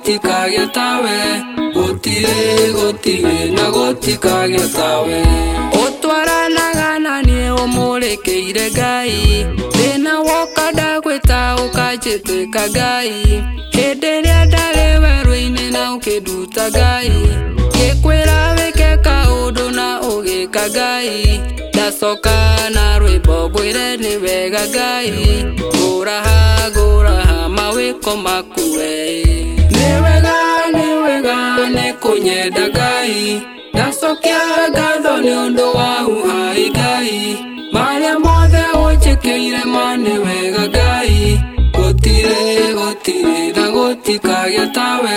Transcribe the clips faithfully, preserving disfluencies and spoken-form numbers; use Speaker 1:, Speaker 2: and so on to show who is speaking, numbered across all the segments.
Speaker 1: gũtikagia tawe, gũtirĩ gũtirĩ na gũtikagia tawe. Ũtwaranaga na niĩ ũmũrĩkĩire Ngai, thĩna woka ndagwĩta ũkanjĩtĩka Ngai, hĩndĩ ĩrĩa ndarĩ werũ-inĩ na ũkĩnduta Ngai, ngĩkwĩra wĩke kaũndũ na ũgĩka Ngai, ndacoka na rwĩmbo ngwĩre nĩ wega Ngai, ngũraha ngũraha mawĩko maku we. Nĩ wega nĩ wega nĩ kũnyenda Ngai, ndacokia ngatho nĩ ũndũ wa ũhai Ngai, marĩa mothe ũnjĩkĩire ma nĩ wega Ngai, gũtirĩ gũtirĩ na gũtikagia tawe,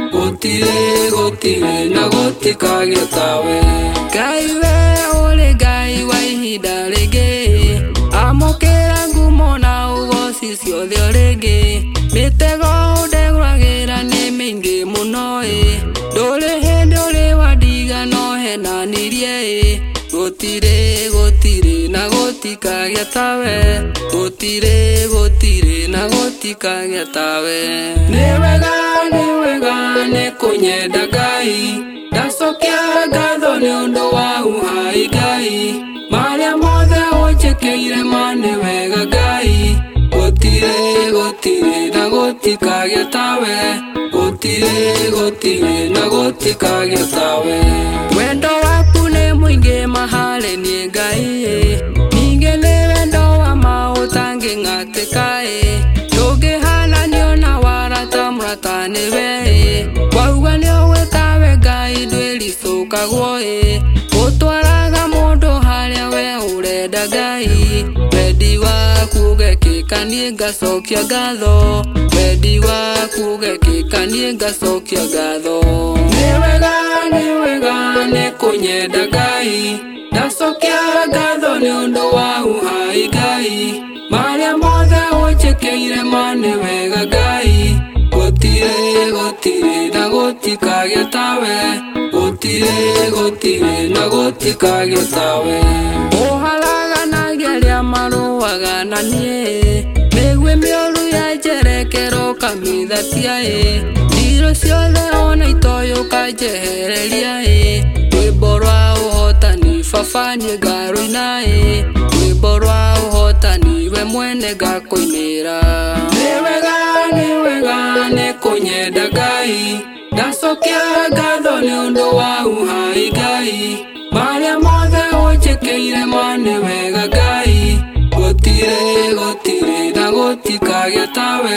Speaker 1: gũtirĩ gũtirĩ na gũtikagia tawe. Ngai we ũrĩ Ngai wa ihinda rĩngĩ, amũkĩra ngumo na ũgooci ciothe o rĩngĩ, mĩtego ũndegũragĩra nĩ mĩingĩ mũno ĩ, ndũrĩ hĩndĩ ũrĩ wandiga no henanirie ĩ, gũtirĩ gũtirĩ na gũtikagia tawe, gũtirĩ gũtirĩ na gũtikagia tawe. Nĩ wega nĩ wega nĩ kũnyenda Ngai, ndacokia ngatho nĩ ũndũ wa ũhai Ngai, marĩa mothe ũnjĩkĩire ma nĩ wega Ngai, gũtirĩ gũtirĩ na gũtikagia tawe, gũtirĩ gũtirĩ na gũtikagia tawe. Wendo waku nĩ mũingĩ maharĩ niĩ Ngai, ningĩ nĩ wendo wa ma ũtangĩng'atĩka, ndũngĩhananio na warata mũrata nĩwe, wauga nĩ ũgwĩtawe Ngai ndwĩricũkagwo, ũtwaraga mũndũ harĩa we ũrenda Ngai, wendi waku ũgekĩka niĩ ngacokia ngatho, wendi waku ũgekĩka niĩ ngacokia ngatho. Nĩ wega nĩ wega nĩ kũnyenda Ngai, ndacokia ngatho nĩ ũndũ wa ũhai Ngai, marĩa mothe ũnjĩkĩire ma nĩ wega Ngai, gũtirĩ gũtirĩ na gũtikagia tawe, gũtirĩ gũtirĩ na gũtikagia tawe. Ũharaganagia arĩa marũaga na niĩ, mĩguĩ mĩũru ya njerekero ũkamĩthatia, ndirũ ciothe ona itoĩ ũkanjehereria, rwĩmbo rwa ũhotani baba niĩ ngarũina, rwĩmbo rwa ũhotani we mwene ngakũinĩra. Nĩ wega nĩ wega nĩ kũnyenda Ngai, ndacokia ngatho nĩ ũndũ wa ũhai Ngai, marĩa mothe ũnjĩkĩire ma nĩ wega Ngai, gũtirĩ gũtirĩ na gũtikagia tawe,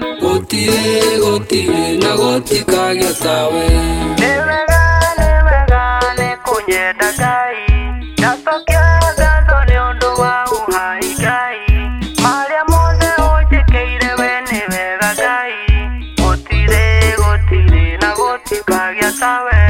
Speaker 1: gũtirĩ gũtirĩ na gũtikagia tawe.
Speaker 2: Nĩ wega nĩ wega nĩ kũnyenda Ngai, ndacokia ngatho nĩ ũndũ wa ũhai Ngai, marĩa mothe ũnjĩkĩire we nĩ wega Ngai, gũtirĩ gũtirĩ na gũtikagia tawe.